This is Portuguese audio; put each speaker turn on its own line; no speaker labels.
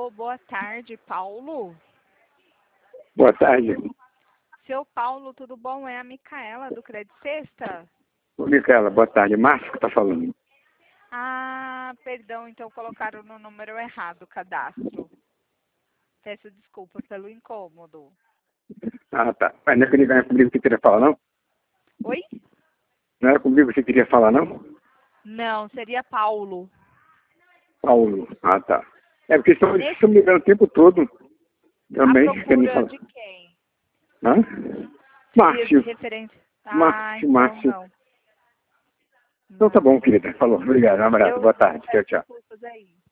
Alô, boa tarde, Paulo.
Boa tarde.
Seu Paulo, tudo bom? É a Micaela do Credit Sexta?
Ô, Micaela, boa tarde. Márcio que está falando.
Ah, perdão, então colocaram no número errado o cadastro. Peço desculpa pelo incômodo.
Ah, tá. Mas não era comigo que você queria falar, não?
Oi?
Não era comigo que você queria falar, não?
Não, seria Paulo.
Paulo. Ah, tá. É porque estão me ligando o tempo todo. Também.
A procura de quem?
Hã?
Seria de
Márcio.
referência. Ah,
Márcio,
então
Márcio.
não.
Então tá
Não.
bom, querida. Falou. Obrigado. Um abraço. Boa tarde. Tchau, tchau.
Desculpas aí.